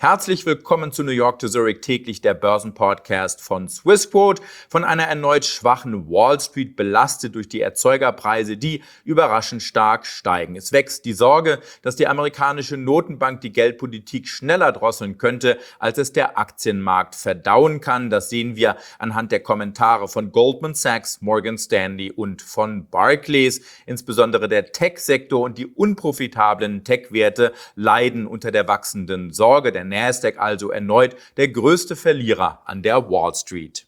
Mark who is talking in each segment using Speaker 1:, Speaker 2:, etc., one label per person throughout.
Speaker 1: Herzlich willkommen zu New York to Zurich täglich, der Börsenpodcast von Swissquote. Von einer erneut schwachen Wall Street belastet durch die Erzeugerpreise, die überraschend stark steigen. Es wächst die Sorge, dass die amerikanische Notenbank die Geldpolitik schneller drosseln könnte, als es der Aktienmarkt verdauen kann. Das sehen wir anhand der Kommentare von Goldman Sachs, Morgan Stanley und von Barclays. Insbesondere der Tech-Sektor und die unprofitablen Tech-Werte leiden unter der wachsenden Sorge. Der Nasdaq also erneut der größte Verlierer an der Wall Street.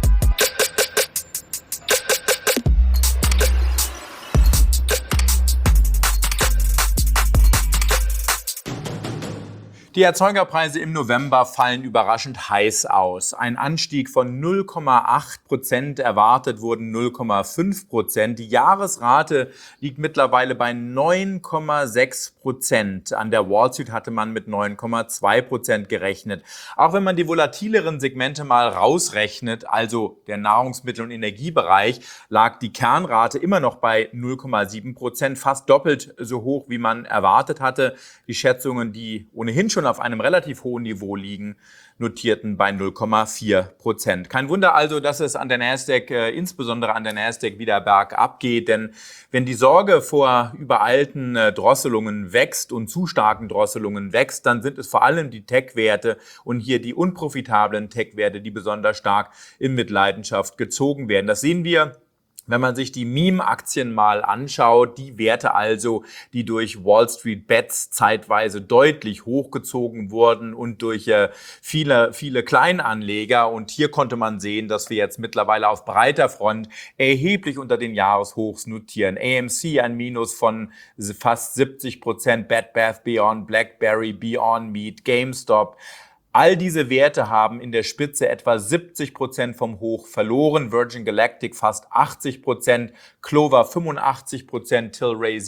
Speaker 1: Die Erzeugerpreise im November fallen überraschend heiß aus. Ein Anstieg von 0,8%, erwartet wurden 0,5%. Die Jahresrate liegt mittlerweile bei 9,6%. An der Wall Street hatte man mit 9,2% gerechnet. Auch wenn man die volatileren Segmente mal rausrechnet, also der Nahrungsmittel- und Energiebereich, lag die Kernrate immer noch bei 0,7%, fast doppelt so hoch, wie man erwartet hatte. Die Schätzungen, die ohnehin schon auf einem relativ hohen Niveau liegen, notierten bei 0,4%. Kein Wunder also, dass es an der Nasdaq, insbesondere an der Nasdaq, wieder bergab geht, denn wenn die Sorge vor übereilten Drosselungen wächst und zu starken Drosselungen wächst, dann sind es vor allem die Tech-Werte und hier die unprofitablen Tech-Werte, die besonders stark in Mitleidenschaft gezogen werden. Das sehen wir, wenn man sich die Meme-Aktien mal anschaut, die Werte also, die durch Wall Street Bets zeitweise deutlich hochgezogen wurden und durch viele Kleinanleger. Und hier konnte man sehen, dass wir jetzt mittlerweile auf breiter Front erheblich unter den Jahreshochs notieren. AMC ein Minus von fast 70%, Bed Bath Beyond, BlackBerry, Beyond Meat, GameStop. All diese Werte haben in der Spitze etwa 70% vom Hoch verloren. Virgin Galactic fast 80%, Clover 85%, Tilray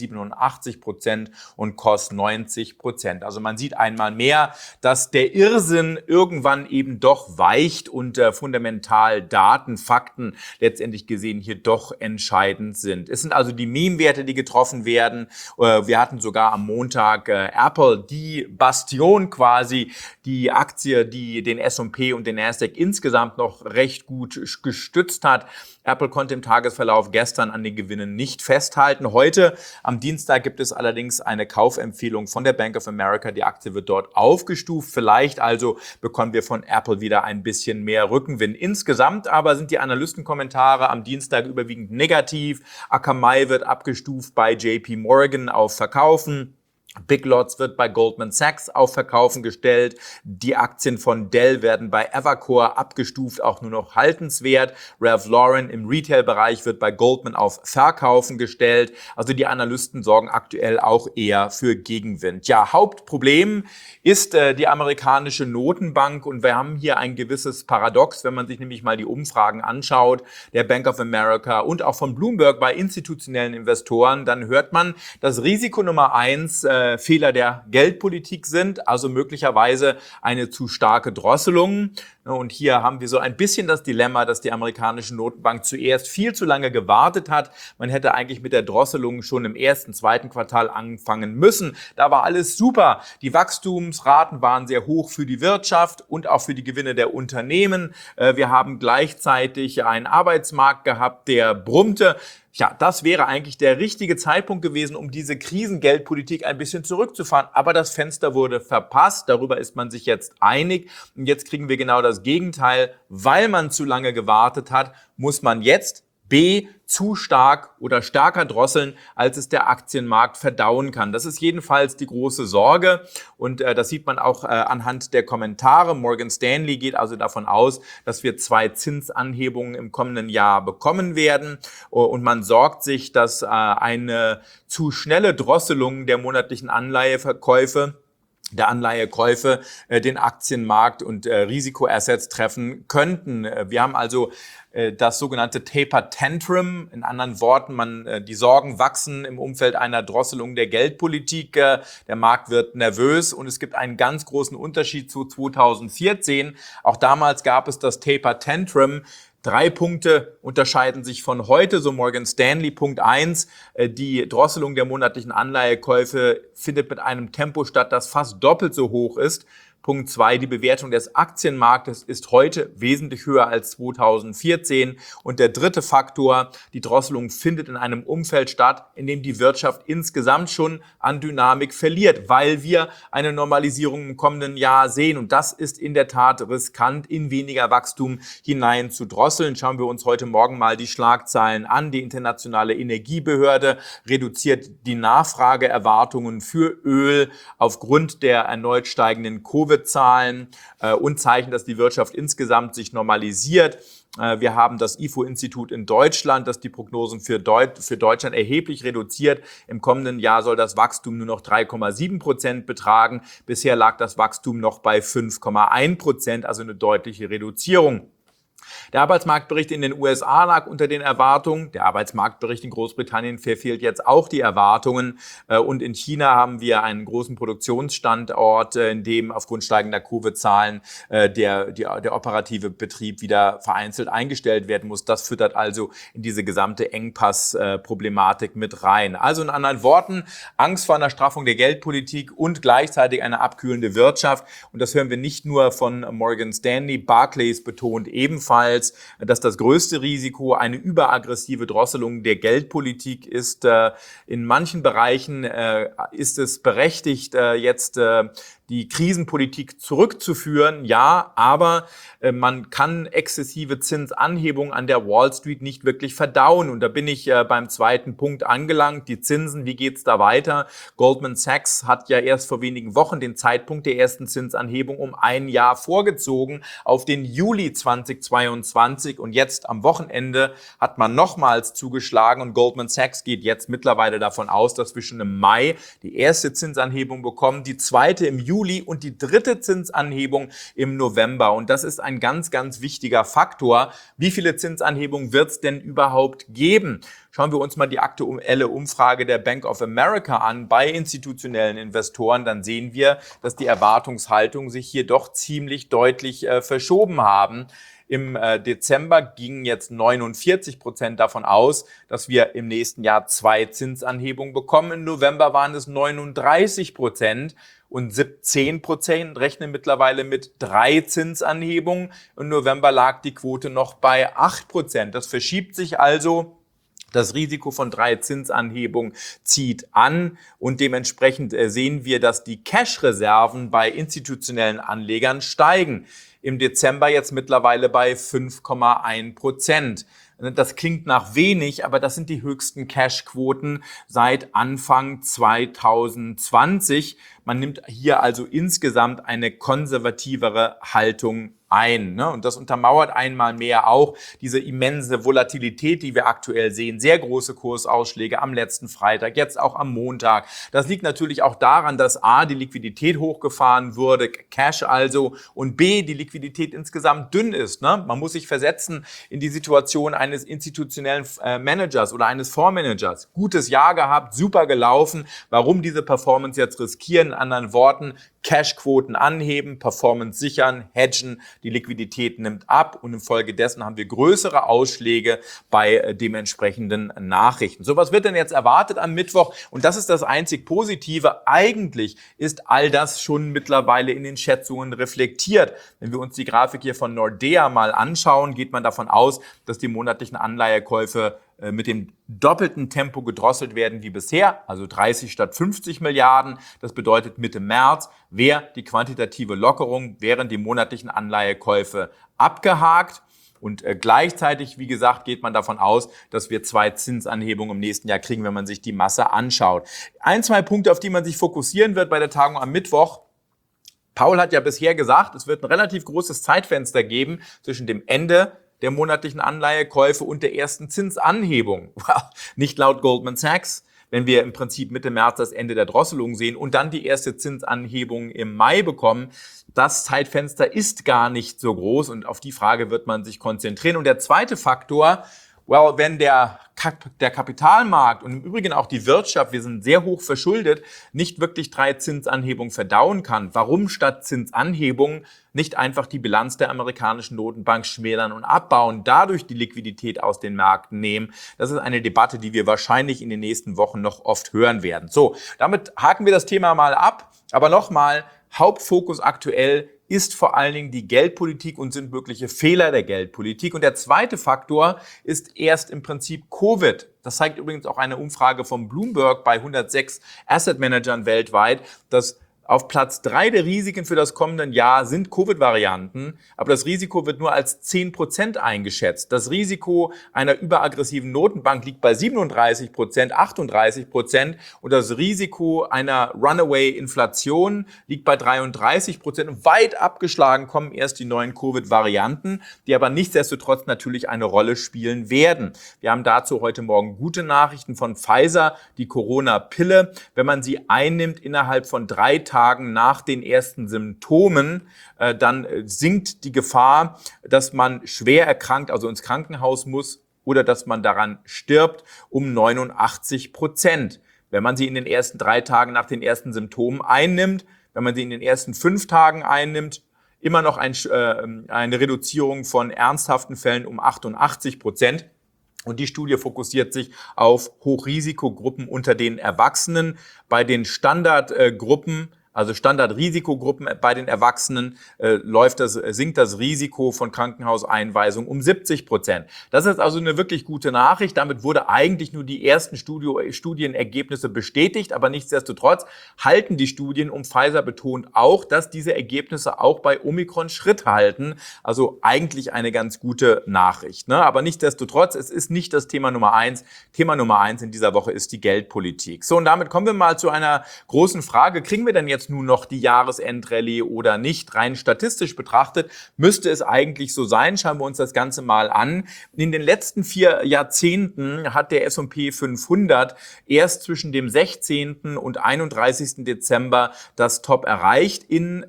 Speaker 1: 87% und Kos 90%. Also man sieht einmal mehr, dass der Irrsinn irgendwann eben doch weicht und fundamental Daten, Fakten letztendlich gesehen hier doch entscheidend sind. Es sind also die Meme-Werte, die getroffen werden. Wir hatten sogar am Montag Apple, die Bastion quasi, die Aktie, die den S&P und den Nasdaq insgesamt noch recht gut gestützt hat. Apple konnte im Tagesverlauf gestern an den Gewinnen nicht festhalten. Heute, am Dienstag, gibt es allerdings eine Kaufempfehlung von der Bank of America. Die Aktie wird dort aufgestuft. Vielleicht also bekommen wir von Apple wieder ein bisschen mehr Rückenwind. Insgesamt aber sind die Analystenkommentare am Dienstag überwiegend negativ. Akamai wird abgestuft bei JP Morgan auf Verkaufen. Big Lots wird bei Goldman Sachs auf Verkaufen gestellt. Die Aktien von Dell werden bei Evercore abgestuft, auch nur noch haltenswert. Ralph Lauren im Retail-Bereich wird bei Goldman auf Verkaufen gestellt. Also die Analysten sorgen aktuell auch eher für Gegenwind. Ja, Hauptproblem ist die amerikanische Notenbank und wir haben hier ein gewisses Paradox, wenn man sich nämlich mal die Umfragen anschaut, der Bank of America und auch von Bloomberg bei institutionellen Investoren, dann hört man, dass Risiko Nummer 1 Fehler der Geldpolitik sind, also möglicherweise eine zu starke Drosselung. Und hier haben wir so ein bisschen das Dilemma, dass die amerikanische Notenbank zuerst viel zu lange gewartet hat. Man hätte eigentlich mit der Drosselung schon im ersten, zweiten Quartal anfangen müssen. Da war alles super. Die Wachstumsraten waren sehr hoch für die Wirtschaft und auch für die Gewinne der Unternehmen. Wir haben gleichzeitig einen Arbeitsmarkt gehabt, der brummte. Ja, das wäre eigentlich der richtige Zeitpunkt gewesen, um diese Krisengeldpolitik ein bisschen zurückzufahren. Aber das Fenster wurde verpasst. Darüber ist man sich jetzt einig. Und jetzt kriegen wir genau das Gegenteil. Weil man zu lange gewartet hat, muss man jetzt zu stark oder stärker drosseln, als es der Aktienmarkt verdauen kann. Das ist jedenfalls die große Sorge und das sieht man auch anhand der Kommentare. Morgan Stanley geht also davon aus, dass wir 2 Zinsanhebungen im kommenden Jahr bekommen werden und man sorgt sich, dass eine zu schnelle Drosselung der monatlichen Anleihekäufe den Aktienmarkt und Risikoassets treffen könnten. Wir haben also das sogenannte Taper Tantrum, in anderen Worten, die Sorgen wachsen im Umfeld einer Drosselung der Geldpolitik, der Markt wird nervös und es gibt einen ganz großen Unterschied zu 2014. Auch damals gab es das Taper Tantrum. 3 Punkte unterscheiden sich von heute, so Morgan Stanley. Punkt 1, die Drosselung der monatlichen Anleihekäufe findet mit einem Tempo statt, das fast doppelt so hoch ist. Punkt 2, die Bewertung des Aktienmarktes ist heute wesentlich höher als 2014. Und der dritte Faktor, die Drosselung findet in einem Umfeld statt, in dem die Wirtschaft insgesamt schon an Dynamik verliert, weil wir eine Normalisierung im kommenden Jahr sehen. Und das ist in der Tat riskant, in weniger Wachstum hinein zu drosseln. Schauen wir uns heute Morgen mal die Schlagzeilen an. Die Internationale Energiebehörde reduziert die Nachfrageerwartungen für Öl aufgrund der erneut steigenden Covid-Zahlen und zeichnet, dass die Wirtschaft insgesamt sich normalisiert. Wir haben das IFO-Institut in Deutschland, das die Prognosen für Deutschland erheblich reduziert. Im kommenden Jahr soll das Wachstum nur noch 3,7% betragen. Bisher lag das Wachstum noch bei 5,1%, also eine deutliche Reduzierung. Der Arbeitsmarktbericht in den USA lag unter den Erwartungen. Der Arbeitsmarktbericht in Großbritannien verfehlt jetzt auch die Erwartungen. Und in China haben wir einen großen Produktionsstandort, in dem aufgrund steigender Covid-Zahlen der operative Betrieb wieder vereinzelt eingestellt werden muss. Das füttert also in diese gesamte Engpass-Problematik mit rein. Also in anderen Worten, Angst vor einer Straffung der Geldpolitik und gleichzeitig eine abkühlende Wirtschaft. Und das hören wir nicht nur von Morgan Stanley. Barclays betont ebenfalls, dass das größte Risiko eine überaggressive Drosselung der Geldpolitik ist. In manchen Bereichen ist es berechtigt, jetzt die Krisenpolitik zurückzuführen, ja, aber man kann exzessive Zinsanhebungen an der Wall Street nicht wirklich verdauen. Und da bin ich beim zweiten Punkt angelangt, die Zinsen, wie geht's da weiter? Goldman Sachs hat ja erst vor wenigen Wochen den Zeitpunkt der ersten Zinsanhebung um ein Jahr vorgezogen auf den Juli 2022 und jetzt am Wochenende hat man nochmals zugeschlagen und Goldman Sachs geht jetzt mittlerweile davon aus, dass wir schon im Mai die erste Zinsanhebung bekommen, die zweite im Juli und die dritte Zinsanhebung im November. Und das ist ein ganz, ganz wichtiger Faktor. Wie viele Zinsanhebungen wird es denn überhaupt geben? Schauen wir uns mal die aktuelle Umfrage der Bank of America an bei institutionellen Investoren, dann sehen wir, dass die Erwartungshaltungen sich hier doch ziemlich deutlich verschoben haben. Im Dezember gingen jetzt 49% davon aus, dass wir im nächsten Jahr 2 Zinsanhebungen bekommen. Im November waren es 39%. Und 17% rechnen mittlerweile mit 3 Zinsanhebungen. Im November lag die Quote noch bei 8%. Das verschiebt sich also. Das Risiko von 3 Zinsanhebungen zieht an und dementsprechend sehen wir, dass die Cash-Reserven bei institutionellen Anlegern steigen. Im Dezember jetzt mittlerweile bei 5,1%. Das klingt nach wenig, aber das sind die höchsten Cash-Quoten seit Anfang 2020. Man nimmt hier also insgesamt eine konservativere Haltung ein. Und das untermauert einmal mehr auch diese immense Volatilität, die wir aktuell sehen. Sehr große Kursausschläge am letzten Freitag, jetzt auch am Montag. Das liegt natürlich auch daran, dass A, die Liquidität hochgefahren wurde, Cash also, und B, die Liquidität insgesamt dünn ist. Man muss sich versetzen in die Situation eines institutionellen Managers oder eines Fondsmanagers. Gutes Jahr gehabt, super gelaufen. Warum diese Performance jetzt riskieren? In anderen Worten, Cashquoten anheben, Performance sichern, hedgen, die Liquidität nimmt ab und infolgedessen haben wir größere Ausschläge bei dementsprechenden Nachrichten. So, was wird denn jetzt erwartet am Mittwoch? Und das ist das einzig Positive. Eigentlich ist all das schon mittlerweile in den Schätzungen reflektiert. Wenn wir uns die Grafik hier von Nordea mal anschauen, geht man davon aus, dass die monatlichen Anleihekäufe mit dem doppelten Tempo gedrosselt werden wie bisher, also 30 statt 50 Milliarden. Das bedeutet Mitte März wäre die quantitative Lockerung, wären die monatlichen Anleihekäufe abgehakt. Und gleichzeitig, wie gesagt, geht man davon aus, dass wir 2 Zinsanhebungen im nächsten Jahr kriegen, wenn man sich die Masse anschaut. 2 Punkte, auf die man sich fokussieren wird bei der Tagung am Mittwoch. Paul hat ja bisher gesagt, es wird ein relativ großes Zeitfenster geben zwischen dem Ende der monatlichen Anleihekäufe und der ersten Zinsanhebung. Nicht laut Goldman Sachs, wenn wir im Prinzip Mitte März das Ende der Drosselung sehen und dann die erste Zinsanhebung im Mai bekommen. Das Zeitfenster ist gar nicht so groß und auf die Frage wird man sich konzentrieren. Und der zweite Faktor, Wenn der Kapitalmarkt und im Übrigen auch die Wirtschaft, wir sind sehr hoch verschuldet, nicht wirklich 3 Zinsanhebungen verdauen kann, warum statt Zinsanhebungen nicht einfach die Bilanz der amerikanischen Notenbank schmälern und abbauen, dadurch die Liquidität aus den Märkten nehmen? Das ist eine Debatte, die wir wahrscheinlich in den nächsten Wochen noch oft hören werden. So, damit haken wir das Thema mal ab. Aber nochmal, Hauptfokus aktuell ist vor allen Dingen die Geldpolitik und sind mögliche Fehler der Geldpolitik. Und der zweite Faktor ist erst im Prinzip Covid. Das zeigt übrigens auch eine Umfrage von Bloomberg bei 106 Asset Managern weltweit, dass auf Platz 3 der Risiken für das kommende Jahr sind Covid-Varianten, aber das Risiko wird nur als 10% eingeschätzt. Das Risiko einer überaggressiven Notenbank liegt bei 37%, 38% und das Risiko einer Runaway-Inflation liegt bei 33%. Und weit abgeschlagen kommen erst die neuen Covid-Varianten, die aber nichtsdestotrotz natürlich eine Rolle spielen werden. Wir haben dazu heute Morgen gute Nachrichten von Pfizer, die Corona-Pille. Wenn man sie einnimmt innerhalb von 3 Tagen nach den ersten Symptomen, dann sinkt die Gefahr, dass man schwer erkrankt, also ins Krankenhaus muss oder dass man daran stirbt, um 89%. Wenn man sie in den ersten 3 Tagen nach den ersten Symptomen einnimmt, wenn man sie in den ersten 5 Tagen einnimmt, immer noch eine Reduzierung von ernsthaften Fällen um 88%. Und die Studie fokussiert sich auf Hochrisikogruppen unter den Erwachsenen. Bei den Standardgruppen, also Standardrisikogruppen bei den Erwachsenen, sinkt das Risiko von Krankenhauseinweisung um 70%. Das ist also eine wirklich gute Nachricht. Damit wurde eigentlich nur die ersten Studienergebnisse bestätigt, aber nichtsdestotrotz halten die Studien, und Pfizer betont auch, dass diese Ergebnisse auch bei Omikron Schritt halten. Also eigentlich eine ganz gute Nachricht, ne? Aber nichtsdestotrotz, es ist nicht das Thema Nummer 1. Thema Nummer 1 in dieser Woche ist die Geldpolitik. So, und damit kommen wir mal zu einer großen Frage. Kriegen wir denn jetzt nun noch die Jahresendrallye oder nicht? Rein statistisch betrachtet müsste es eigentlich so sein. Schauen wir uns das Ganze mal an. In den letzten 4 Jahrzehnten hat der S&P 500 erst zwischen dem 16. und 31. Dezember das Top erreicht in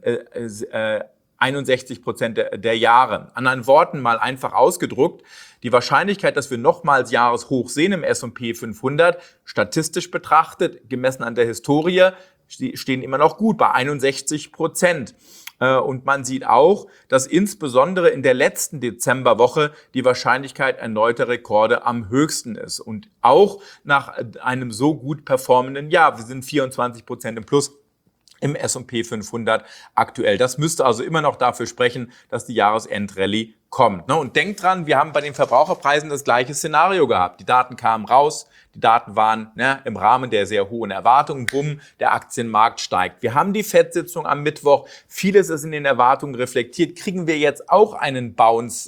Speaker 1: 61% der Jahre. An anderen Worten mal einfach ausgedrückt, die Wahrscheinlichkeit, dass wir nochmals Jahreshoch sehen im S&P 500, statistisch betrachtet, gemessen an der Historie, stehen immer noch gut bei 61%. Und man sieht auch, dass insbesondere in der letzten Dezemberwoche die Wahrscheinlichkeit erneuter Rekorde am höchsten ist. Und auch nach einem so gut performenden Jahr, wir sind 24% im Plus im S&P 500 aktuell. Das müsste also immer noch dafür sprechen, dass die Jahresendrallye kommt. Und denkt dran, wir haben bei den Verbraucherpreisen das gleiche Szenario gehabt. Die Daten kamen raus, die Daten waren im Rahmen der sehr hohen Erwartungen. Bumm, der Aktienmarkt steigt. Wir haben die FED-Sitzung am Mittwoch. Vieles ist in den Erwartungen reflektiert. Kriegen wir jetzt auch einen Bounce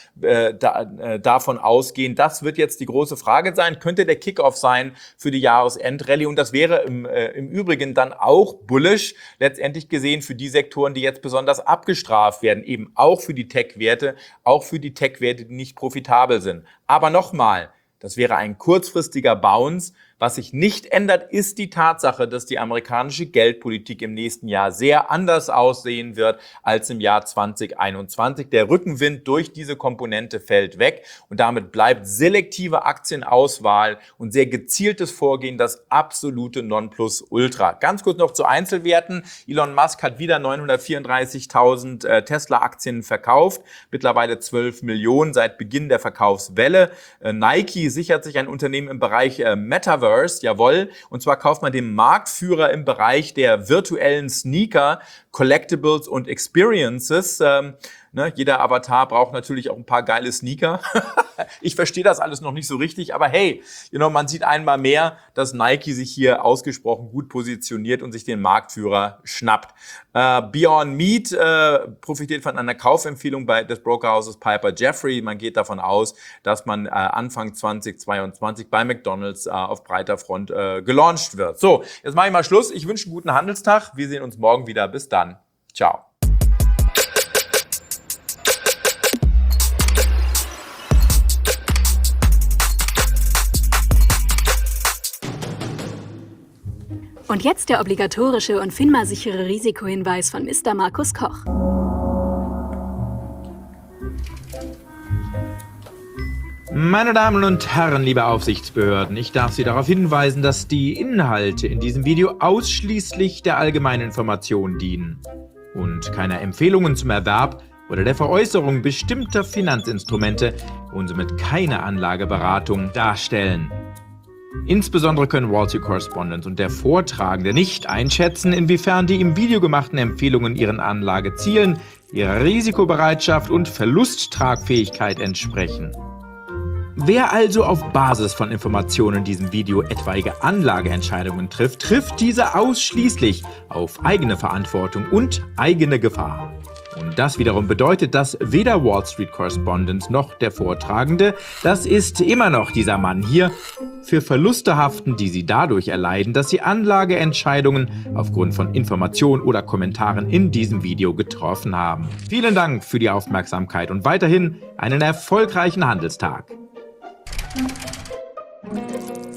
Speaker 1: davon ausgehen? Das wird jetzt die große Frage sein. Könnte der Kickoff sein für die Jahresendrallye? Und das wäre im Übrigen dann auch bullish, letztendlich gesehen für die Sektoren, die jetzt besonders abgestraft werden. Eben auch für die Tech-Werte, die nicht profitabel sind. Aber nochmal, das wäre ein kurzfristiger Bounce. Was sich nicht ändert, ist die Tatsache, dass die amerikanische Geldpolitik im nächsten Jahr sehr anders aussehen wird als im Jahr 2021. Der Rückenwind durch diese Komponente fällt weg und damit bleibt selektive Aktienauswahl und sehr gezieltes Vorgehen das absolute Nonplusultra. Ganz kurz noch zu Einzelwerten. Elon Musk hat wieder 934.000 Tesla-Aktien verkauft, mittlerweile 12 Millionen seit Beginn der Verkaufswelle. Nike sichert sich ein Unternehmen im Bereich Metaverse. Jawohl, und zwar kauft man den Marktführer im Bereich der virtuellen Sneaker, Collectibles und Experiences. Jeder Avatar braucht natürlich auch ein paar geile Sneaker. Ich verstehe das alles noch nicht so richtig, aber hey, man sieht einmal mehr, dass Nike sich hier ausgesprochen gut positioniert und sich den Marktführer schnappt. Beyond Meat profitiert von einer Kaufempfehlung des Brokerhauses Piper Jaffray. Man geht davon aus, dass man Anfang 2022 bei McDonald's auf breiter Front gelauncht wird. So, jetzt mache ich mal Schluss. Ich wünsche einen guten Handelstag. Wir sehen uns morgen wieder. Bis dann. Ciao.
Speaker 2: Und jetzt der obligatorische und FINMA-sichere Risikohinweis von Mr. Markus Koch.
Speaker 3: Meine Damen und Herren, liebe Aufsichtsbehörden, ich darf Sie darauf hinweisen, dass die Inhalte in diesem Video ausschließlich der allgemeinen Information dienen und keine Empfehlungen zum Erwerb oder der Veräußerung bestimmter Finanzinstrumente und somit keine Anlageberatung darstellen. Insbesondere können Wall Street Correspondent und der Vortragende nicht einschätzen, inwiefern die im Video gemachten Empfehlungen ihren Anlagezielen, ihrer Risikobereitschaft und Verlusttragfähigkeit entsprechen. Wer also auf Basis von Informationen in diesem Video etwaige Anlageentscheidungen trifft, trifft diese ausschließlich auf eigene Verantwortung und eigene Gefahr. Und das wiederum bedeutet, dass weder Wall Street Correspondent noch der Vortragende, das ist immer noch dieser Mann hier, für Verluste haften, die sie dadurch erleiden, dass sie Anlageentscheidungen aufgrund von Informationen oder Kommentaren in diesem Video getroffen haben. Vielen Dank für die Aufmerksamkeit und weiterhin einen erfolgreichen Handelstag.